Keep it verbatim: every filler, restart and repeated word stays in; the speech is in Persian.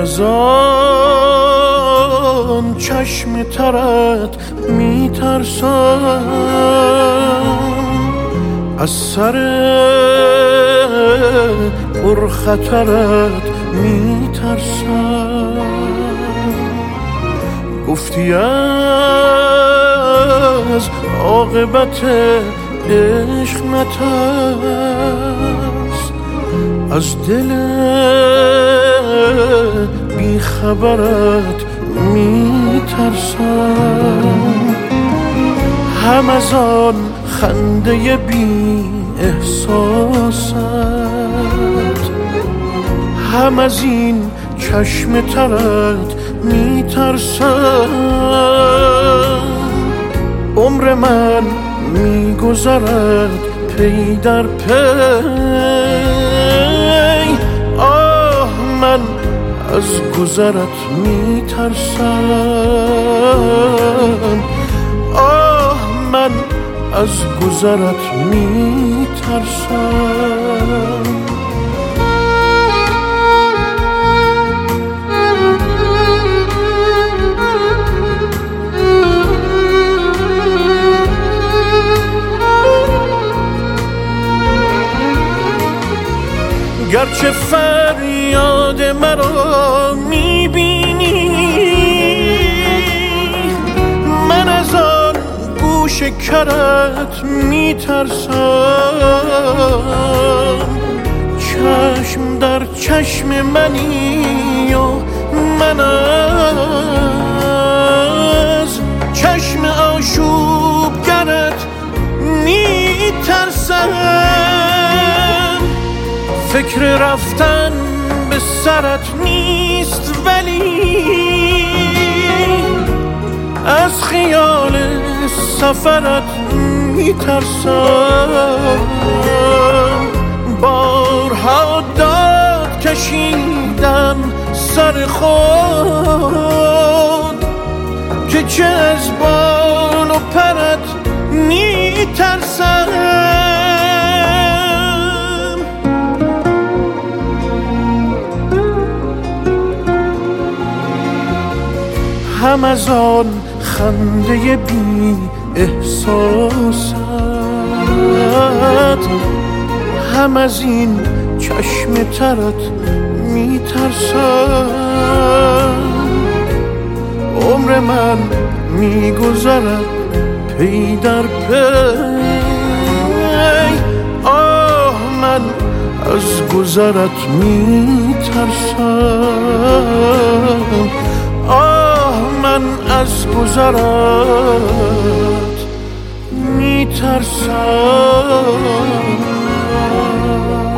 از آن چشم ترت میترسم، از سر پرخطرت میترسم. گفتی از عاقبت عشق نترس، از دل بیخبرت میترسم. هم از آن خنده بی احساست، هم از این چشم ترت میترسم. عمر من میگذرد پی در پی، آه من از گذرت میترسم، آه من از گذرت میترسم. گرچه فریاد مرا میبینی، من از آن گوش کرت میترسم. چشم در چشم منی و من از چشم آشوبگرت میترسم. فکر رفتن به سرت نیست ولی از خیال سفرت میترسم. بارها داد کشیدم سر خود که چه از بال و پرت میترسم. هم از آن خنده بی احساست، هم از این چشم ترت میترسم. عمر من میگذرد پی در پی، آه من از گذرت میترسم، آه من از گذرت میترسم.